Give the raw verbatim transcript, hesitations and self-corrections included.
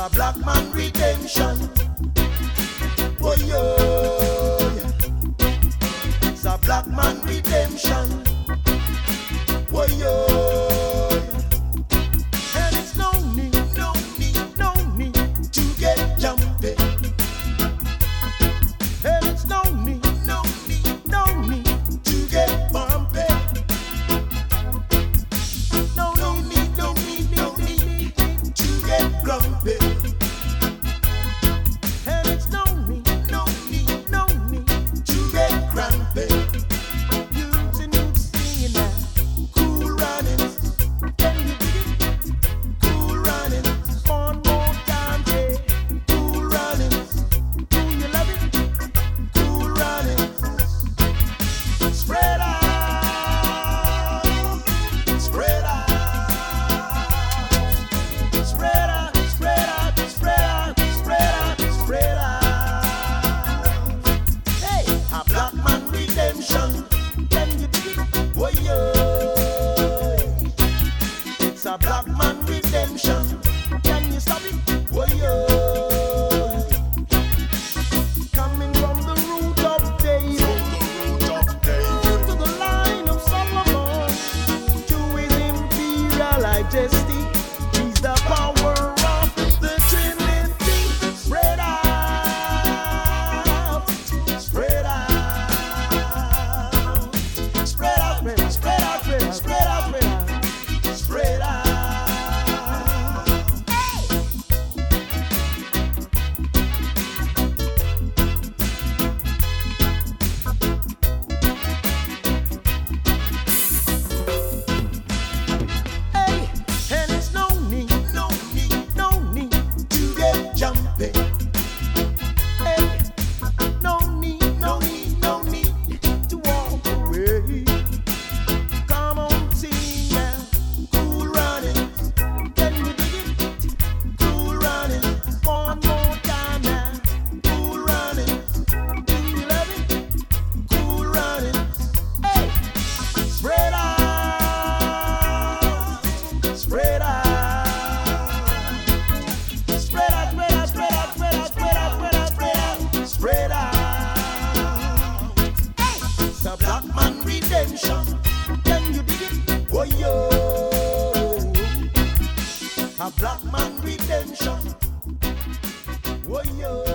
a black man redemption. Oh yo, it's a black man redemption. Oh yo, and it's no need, no need, no need to get jumpy. And it's no need, no need, no need to get bumpy. No, no need, no need, no need to get grumpy. And it's no need, no need, no need to get crampy. Youths and youths singing now, cool runnings. Can you dig it? Cool runnings. One more time, say, cool runnings. Do you love it? Cool runnings. Spread out, spread out, spread out, spread out, spread out, spread out, spread out. Hey, a black man redemption. Can you dig it? Oh yeah, it's a black man redemption. Can you stop it? Oh yeah, coming from the root of David. To the line of Solomon, to his imperial majesty, he's the power of the Trinity. Spread out, spread out, spread out, spread out, spread out, spread out, spread out, spread out. Hey, and it's no need, no need, no need to get jumpy. Hey, no need, no need, no need to walk away. Come on, sing now, cool runnings. Can you dig it? Cool runnings. One more time now, cool runnings. Do you love it? Cool runnings. Hey, spread out, spread out, spread out, spread out, spread out, spread out, spread out, spread out, spread out, spread out. Hey, it's a black man redemption. Can you dig it? Oh yo, a black man redemption. Oh yo.